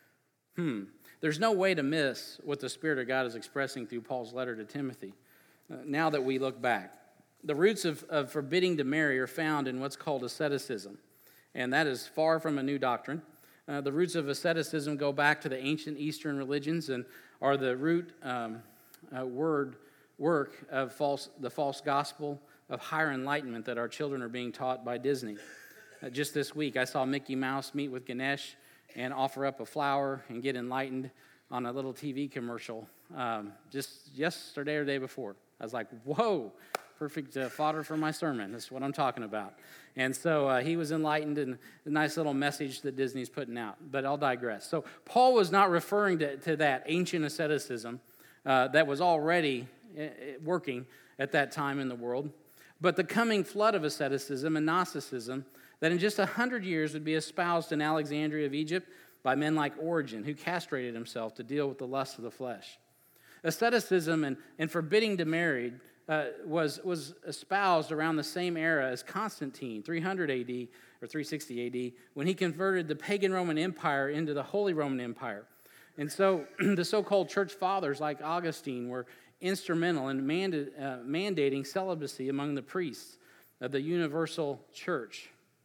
Hmm. There's no way to miss what the Spirit of God is expressing through Paul's letter to Timothy. Uh, now that we look back, the roots of, of forbidding to marry are found in what's called asceticism, and that is far from a new doctrine. Uh, the roots of asceticism go back to the ancient Eastern religions and are the root um, uh, word work of false, the false gospel of higher enlightenment that our children are being taught by Disney. Uh, just this week, I saw Mickey Mouse meet with Ganesh and offer up a flower and get enlightened on a little T V commercial um, just yesterday or the day before. I was like, whoa, perfect uh, fodder for my sermon. That's what I'm talking about. And so uh, he was enlightened, and a nice little message that Disney's putting out. But I'll digress. So Paul was not referring to, to that ancient asceticism uh, that was already uh, working at that time in the world, but the coming flood of asceticism and Gnosticism that in just a hundred years would be espoused in Alexandria of Egypt by men like Origen, who castrated himself to deal with the lust of the flesh. Asceticism and, and forbidding to marry uh, was, was espoused around the same era as Constantine, three hundred A D or three sixty A D, when he converted the pagan Roman Empire into the Holy Roman Empire. And so the so-called church fathers like Augustine were instrumental in manda- uh, mandating celibacy among the priests of the universal church.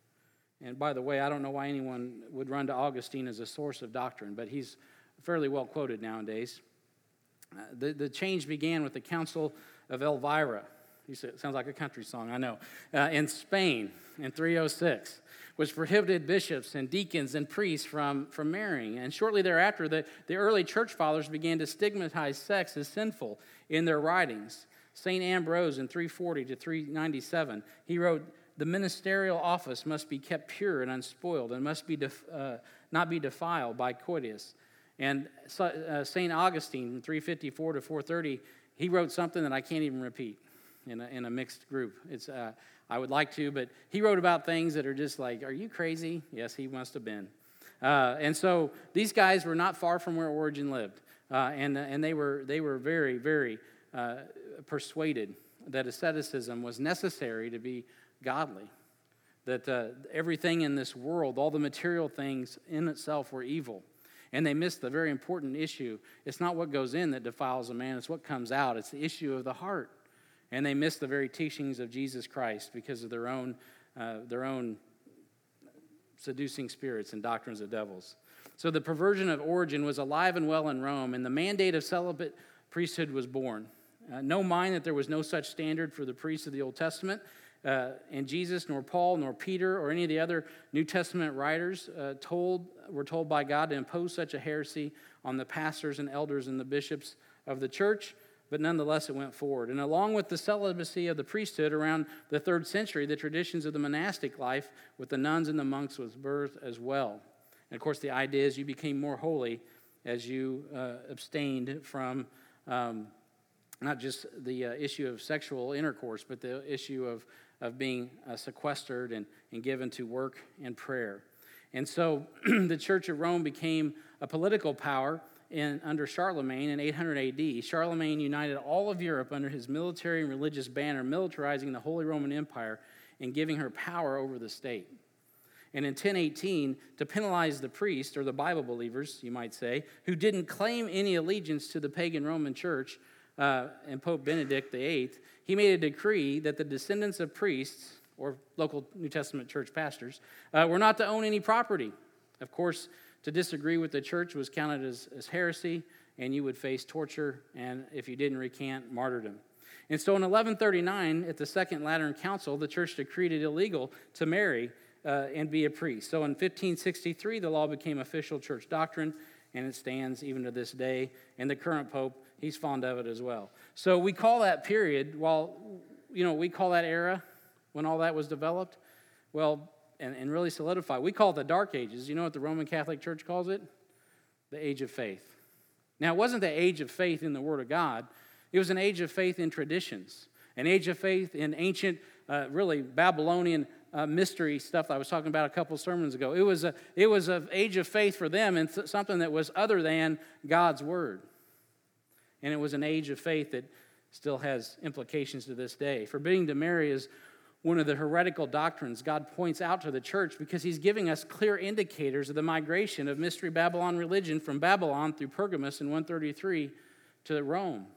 And by the way, I don't know why anyone would run to Augustine as a source of doctrine, but he's fairly well quoted nowadays. Uh, the, the change began with the Council of Elvira. You say, it sounds like a country song, I know. Uh, in Spain in three oh six, which prohibited bishops and deacons and priests from, from marrying. And shortly thereafter, the, the early church fathers began to stigmatize sex as sinful in their writings. Saint Ambrose in three forty to three ninety-seven, he wrote, "The ministerial office must be kept pure and unspoiled and must be def, uh, not be defiled by coitus." And uh, Saint Augustine in three fifty-four to four thirty, he wrote something that I can't even repeat in a, in a mixed group. It's uh, I would like to, but he wrote about things that are just like, are you crazy? Yes, he must have been. Uh, and so these guys were not far from where Origen lived. Uh, and, and they were they were very, very uh, persuaded that asceticism was necessary to be godly, that uh, everything in this world, all the material things in itself were evil. And they missed the very important issue. It's not what goes in that defiles a man, it's what comes out. It's the issue of the heart. And they missed the very teachings of Jesus Christ because of their own uh, their own seducing spirits and doctrines of devils. So the perversion of Origen was alive and well in Rome, and the mandate of celibate priesthood was born. Uh, no mind that there was no such standard for the priests of the Old Testament, uh, and Jesus, nor Paul, nor Peter, or any of the other New Testament writers uh, told were told by God to impose such a heresy on the pastors and elders and the bishops of the church, but nonetheless it went forward. And along with the celibacy of the priesthood around the third century, the traditions of the monastic life with the nuns and the monks was birthed as well. And of course, the idea is you became more holy as you uh, abstained from um, not just the uh, issue of sexual intercourse, but the issue of, of being uh, sequestered and, and given to work and prayer. And so the Church of Rome became a political power in, under Charlemagne in eight hundred A D. Charlemagne united all of Europe under his military and religious banner, militarizing the Holy Roman Empire and giving her power over the state. And in ten eighteen, to penalize the priests, or the Bible believers, you might say, who didn't claim any allegiance to the pagan Roman church, uh, and Pope Benedict the eighth, he made a decree that the descendants of priests, or local New Testament church pastors, uh, were not to own any property. Of course, to disagree with the church was counted as, as heresy, and you would face torture, and if you didn't recant, martyrdom. And so in eleven thirty-nine, at the Second Lateran Council, the church decreed it illegal to marry Uh, and be a priest. So in fifteen sixty-three, the law became official church doctrine, and it stands even to this day. And the current pope, he's fond of it as well. So we call that period, while, you know, we call that era when all that was developed, well, and, and really solidified. We call it the Dark Ages. You know what the Roman Catholic Church calls it? The Age of Faith. Now, it wasn't the age of faith in the Word of God. It was an age of faith in traditions, an age of faith in ancient, uh, really Babylonian Uh, mystery stuff that I was talking about a couple sermons ago. It was a it was an age of faith for them, and th- something that was other than God's word. And it was an age of faith that still has implications to this day. Forbidding to marry is one of the heretical doctrines God points out to the church because he's giving us clear indicators of the migration of Mystery Babylon religion from Babylon through Pergamus in one thirty-three to Rome.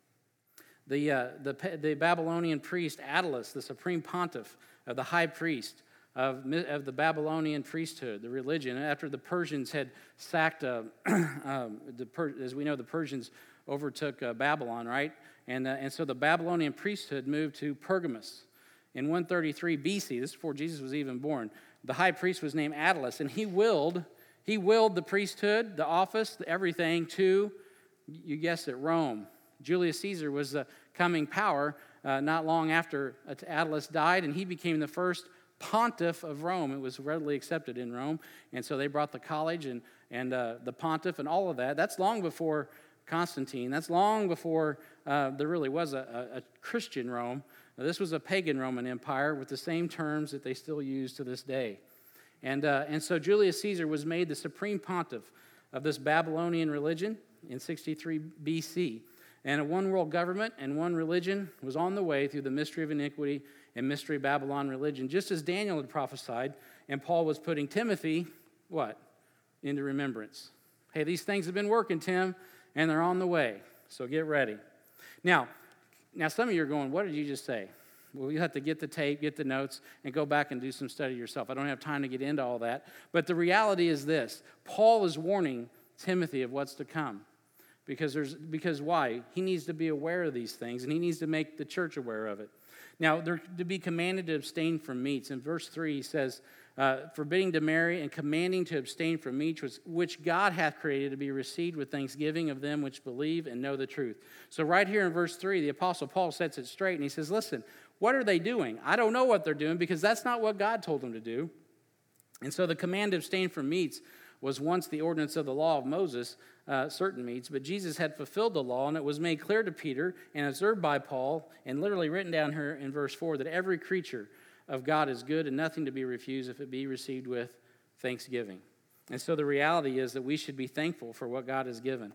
The, uh, the, the Babylonian priest Attalus, the supreme pontiff of the high priest of, of the Babylonian priesthood, the religion, after the Persians had sacked, uh, um, the per, as we know, the Persians overtook uh, Babylon, right? And, uh, and so the Babylonian priesthood moved to Pergamus. In one thirty-three B C, this is before Jesus was even born, the high priest was named Attalus, and he willed, he willed the priesthood, the office, everything to, you guessed it, Rome. Julius Caesar was the coming power uh, not long after Attalus died, and he became the first pontiff of Rome. It was readily accepted in Rome, and so they brought the college and, and uh, the pontiff and all of that. That's long before Constantine. That's long before uh, there really was a, a, a Christian Rome. Now, this was a pagan Roman Empire with the same terms that they still use to this day. And, uh, and so Julius Caesar was made the supreme pontiff of this Babylonian religion in sixty-three B C, and a one-world government and one religion was on the way through the mystery of iniquity and mystery Babylon religion, just as Daniel had prophesied, and Paul was putting Timothy, what? Into remembrance. Hey, these things have been working, Tim, and they're on the way, so get ready. Now, now some of you are going, what did you just say? Well, you have to get the tape, get the notes, and go back and do some study yourself. I don't have time to get into all that, but the reality is this. Paul is warning Timothy of what's to come. Because there's because why? He needs to be aware of these things, and he needs to make the church aware of it. Now, they're to be commanded to abstain from meats. In verse three, he says, uh, forbidding to marry and commanding to abstain from meats, which, which God hath created to be received with thanksgiving of them which believe and know the truth. So right here in verse three, the Apostle Paul sets it straight, and he says, listen, what are they doing? I don't know what they're doing because that's not what God told them to do. And so the command to abstain from meats was once the ordinance of the law of Moses, uh, certain meats, but Jesus had fulfilled the law, and it was made clear to Peter and observed by Paul, and literally written down here in verse four, that every creature of God is good and nothing to be refused if it be received with thanksgiving. And so the reality is that we should be thankful for what God has given.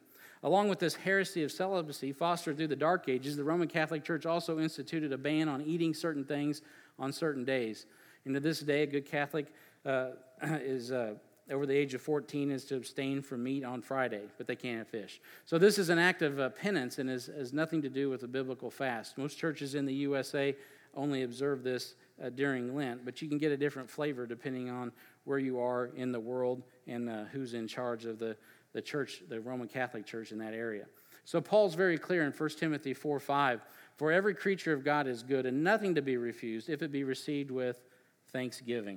Along with this heresy of celibacy fostered through the Dark Ages, the Roman Catholic Church also instituted a ban on eating certain things on certain days. And to this day, a good Catholic uh, is uh, over the age of fourteen is to abstain from meat on Friday, but they can't have fish. So this is an act of uh, penance and has, has nothing to do with a biblical fast. Most churches in the U S A only observe this uh, during Lent, but you can get a different flavor depending on where you are in the world and uh, who's in charge of the the church, the Roman Catholic Church in that area. So Paul's very clear in First Timothy four five, for every creature of God is good and nothing to be refused if it be received with thanksgiving.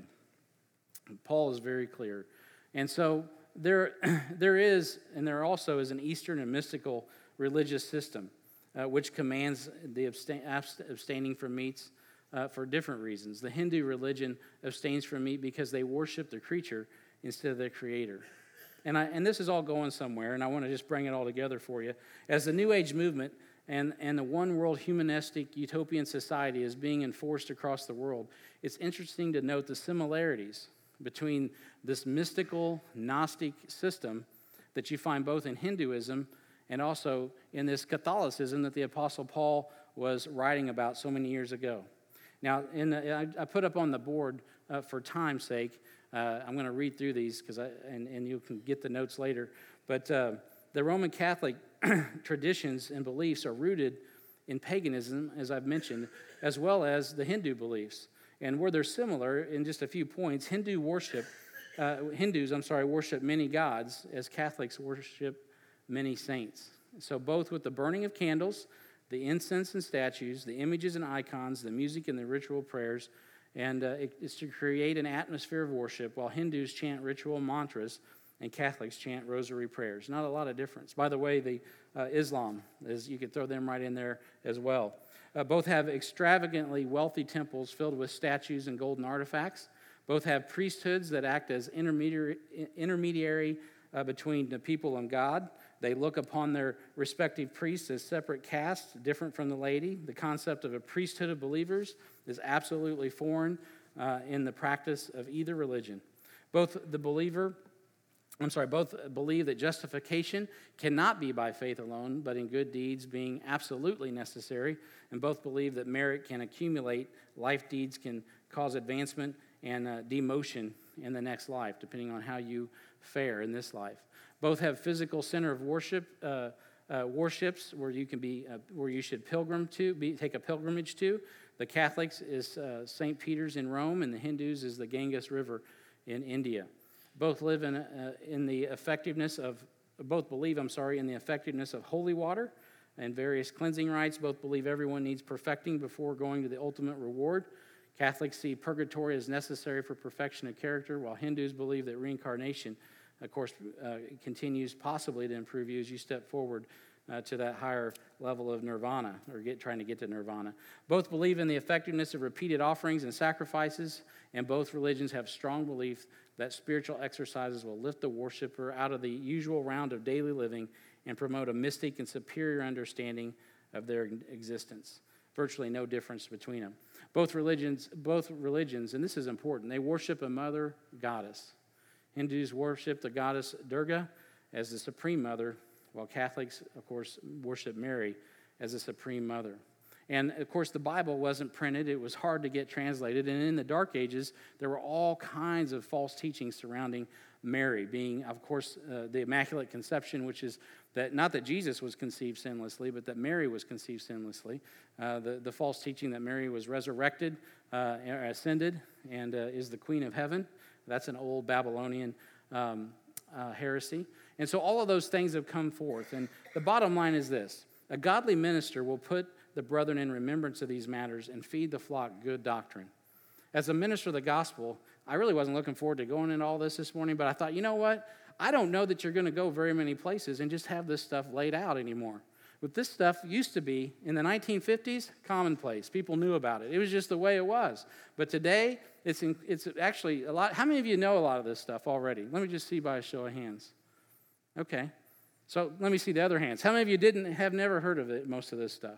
Paul is very clear. And so there, there is, and there also is an Eastern and mystical religious system uh, which commands the abstain, abstaining from meats uh, for different reasons. The Hindu religion abstains from meat because they worship the creature instead of the creator. And, I, and this is all going somewhere, and I want to just bring it all together for you. As the New Age movement and, and the one-world humanistic utopian society is being enforced across the world, it's interesting to note the similarities between this mystical Gnostic system that you find both in Hinduism and also in this Catholicism that the Apostle Paul was writing about so many years ago. Now, in the, I, I put up on the board uh, for time's sake, Uh, I'm going to read through these because I and, and you can get the notes later. But uh, the Roman Catholic traditions and beliefs are rooted in paganism, as I've mentioned, as well as the Hindu beliefs. And where they're similar in just a few points, Hindu worship, uh, Hindus, I'm sorry, worship many gods, as Catholics worship many saints. So both with the burning of candles, the incense and statues, the images and icons, the music and the ritual prayers, and uh, it is to create an atmosphere of worship while Hindus chant ritual mantras and Catholics chant rosary prayers. Not a lot of difference. By the way, the uh, Islam, is, you could throw them right in there as well. Uh, both have extravagantly wealthy temples filled with statues and golden artifacts. Both have priesthoods that act as intermediary, intermediary uh, between the people and God. They look upon their respective priests as separate castes, different from the laity. The concept of a priesthood of believers is absolutely foreign uh, in the practice of either religion. Both the believer, I'm sorry, both believe that justification cannot be by faith alone, but in good deeds being absolutely necessary. And both believe that merit can accumulate, life deeds can cause advancement and uh, demotion in the next life, depending on how you fare in this life. Both have physical center of worship, uh, uh, worships where you can be, uh, where you should pilgrim to, be, take a pilgrimage to. The Catholics is uh, Saint Peter's in Rome, and the Hindus is the Ganges River in India. Both live in uh, in the effectiveness of, both believe, I'm sorry, in the effectiveness of holy water and various cleansing rites. Both believe everyone needs perfecting before going to the ultimate reward. Catholics see purgatory as necessary for perfection of character, while Hindus believe that reincarnation, of course, uh, continues possibly to improve you as you step forward uh, to that higher level of nirvana, or get trying to get to nirvana. Both believe in the effectiveness of repeated offerings and sacrifices, and both religions have strong belief that spiritual exercises will lift the worshiper out of the usual round of daily living and promote a mystic and superior understanding of their existence. Virtually no difference between them. Both religions, both religions, and this is important, they worship a mother goddess. Hindus worship the goddess Durga as the supreme mother, while Catholics, of course, worship Mary as the supreme mother. And, of course, the Bible wasn't printed. It was hard to get translated. And in the Dark Ages, there were all kinds of false teachings surrounding Mary, being, of course, uh, the Immaculate Conception, which is that not that Jesus was conceived sinlessly, but that Mary was conceived sinlessly. Uh, the, the false teaching that Mary was resurrected, uh, ascended, and uh, is the Queen of Heaven. That's an old Babylonian um, uh, heresy. And so all of those things have come forth. And the bottom line is this. A godly minister will put the brethren in remembrance of these matters and feed the flock good doctrine. As a minister of the gospel, I really wasn't looking forward to going into all this this morning, but I thought, you know what? I don't know that you're going to go very many places and just have this stuff laid out anymore. But this stuff used to be, in the nineteen fifties, commonplace. People knew about it. It was just the way it was. But today, it's in, it's actually a lot. How many of you know a lot of this stuff already? Let me just see by a show of hands. Okay. So let me see the other hands. How many of you didn't have never heard of it, most of this stuff?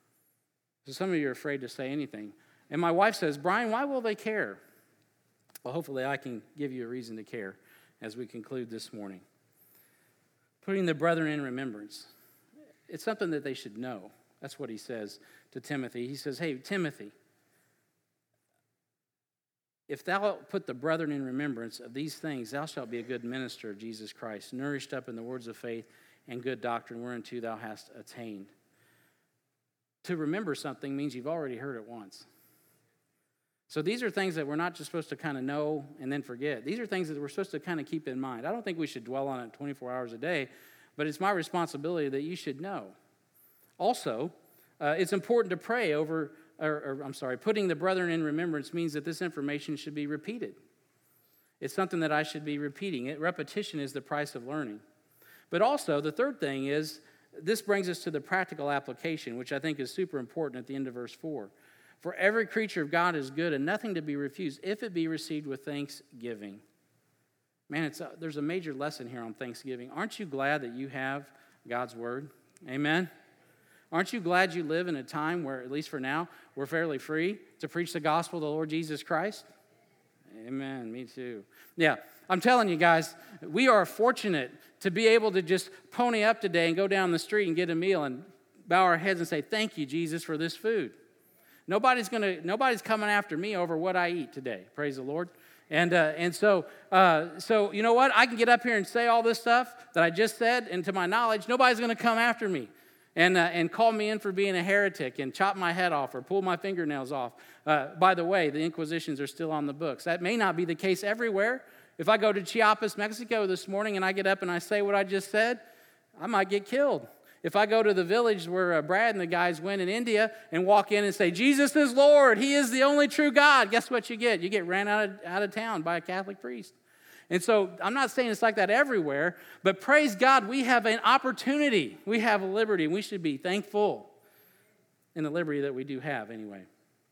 So some of you are afraid to say anything. And my wife says, Brian, why will they care? Well, hopefully I can give you a reason to care as we conclude this morning. Putting the brethren in remembrance. It's something that they should know. That's what he says to Timothy. He says, hey, Timothy, if thou put the brethren in remembrance of these things, thou shalt be a good minister of Jesus Christ, nourished up in the words of faith and good doctrine whereunto thou hast attained. To remember something means you've already heard it once. So these are things that we're not just supposed to kind of know and then forget. These are things that we're supposed to kind of keep in mind. I don't think we should dwell on it twenty-four hours a day, but it's my responsibility that you should know. Also, uh, it's important to pray over, or, or I'm sorry, putting the brethren in remembrance means that this information should be repeated. It's something that I should be repeating. It, repetition is the price of learning. But also, the third thing is, this brings us to the practical application, which I think is super important at the end of verse four. For every creature of God is good and nothing to be refused if it be received with thanksgiving. Man, it's a, there's a major lesson here on Thanksgiving. Aren't you glad that you have God's word? Amen? Aren't you glad you live in a time where, at least for now, we're fairly free to preach the gospel of the Lord Jesus Christ? Amen, me too. Yeah, I'm telling you guys, we are fortunate to be able to just pony up today and go down the street and get a meal and bow our heads and say, thank you, Jesus, for this food. Nobody's gonna. Nobody's coming after me over what I eat today. Praise the Lord. And uh, and so uh, so you know what? I can get up here and say all this stuff that I just said, and to my knowledge, nobody's going to come after me and uh, and call me in for being a heretic and chop my head off or pull my fingernails off. Uh, by the way, the Inquisitions are still on the books. That may not be the case everywhere. If I go to Chiapas, Mexico this morning and I get up and I say what I just said, I might get killed. If I go to the village where uh, Brad and the guys went in India and walk in and say, Jesus is Lord, he is the only true God, guess what you get? You get ran out of, out of town by a Catholic priest. And so I'm not saying it's like that everywhere, but praise God, we have an opportunity. We have a liberty, and we should be thankful in the liberty that we do have anyway.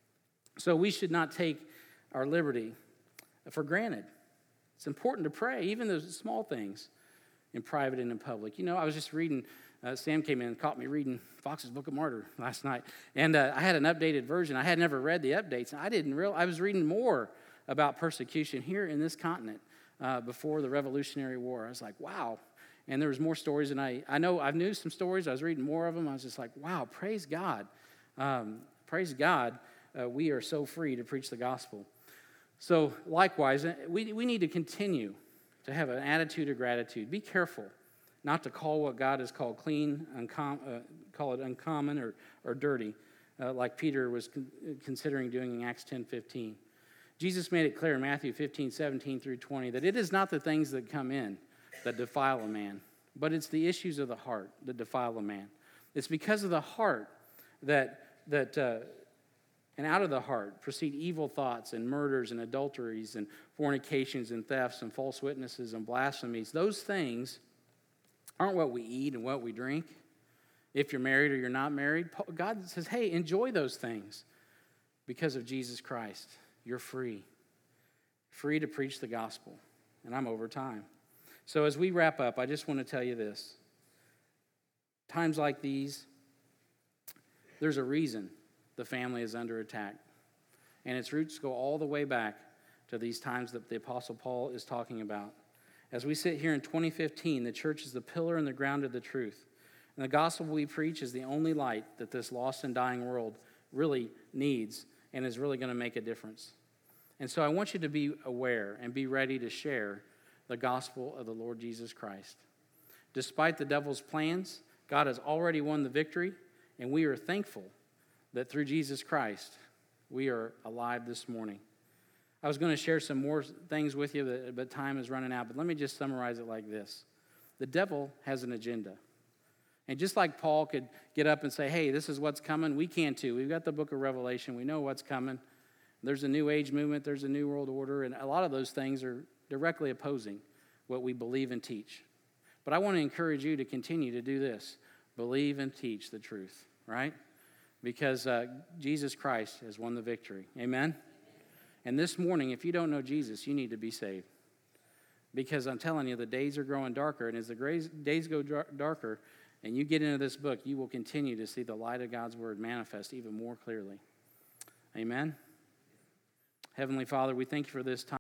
So we should not take our liberty for granted. It's important to pray, even those small things, in private and in public. You know, I was just reading... Uh, Sam came in and caught me reading Fox's Book of Martyr last night, and uh, I had an updated version. I had never read the updates, and I didn't real. I was reading more about persecution here in this continent uh, before the Revolutionary War. I was like, wow. And there was more stories, and I I know I knew some stories. I was reading more of them. I was just like, wow, praise God, um, praise God. Uh, we are so free to preach the gospel. So likewise, we we need to continue to have an attitude of gratitude. Be careful not to call what God has called clean, uncom- uh, call it uncommon or, or dirty, uh, like Peter was con- considering doing in Acts ten fifteen. Jesus made it clear in Matthew fifteen, seventeen through twenty that it is not the things that come in that defile a man, but it's the issues of the heart that defile a man. It's because of the heart that, that uh, and out of the heart proceed evil thoughts and murders and adulteries and fornications and thefts and false witnesses and blasphemies. Those things aren't what we eat and what we drink. If you're married or you're not married, God says, hey, enjoy those things because of Jesus Christ. You're free. Free to preach the gospel. And I'm over time. So as we wrap up, I just want to tell you this. Times like these, there's a reason the family is under attack. And its roots go all the way back to these times that the Apostle Paul is talking about. As we sit here in twenty fifteen, the church is the pillar and the ground of the truth. And the gospel we preach is the only light that this lost and dying world really needs and is really going to make a difference. And so I want you to be aware and be ready to share the gospel of the Lord Jesus Christ. Despite the devil's plans, God has already won the victory, and we are thankful that through Jesus Christ, we are alive this morning. I was going to share some more things with you, but time is running out. But let me just summarize it like this. The devil has an agenda. And just like Paul could get up and say, hey, this is what's coming, we can too. We've got the book of Revelation. We know what's coming. There's a new age movement. There's a new world order. And a lot of those things are directly opposing what we believe and teach. But I want to encourage you to continue to do this. Believe and teach the truth, right? Because uh, Jesus Christ has won the victory. Amen? And this morning, if you don't know Jesus, you need to be saved. Because I'm telling you, the days are growing darker. And as the days go darker and you get into this book, you will continue to see the light of God's word manifest even more clearly. Amen? Heavenly Father, we thank you for this time.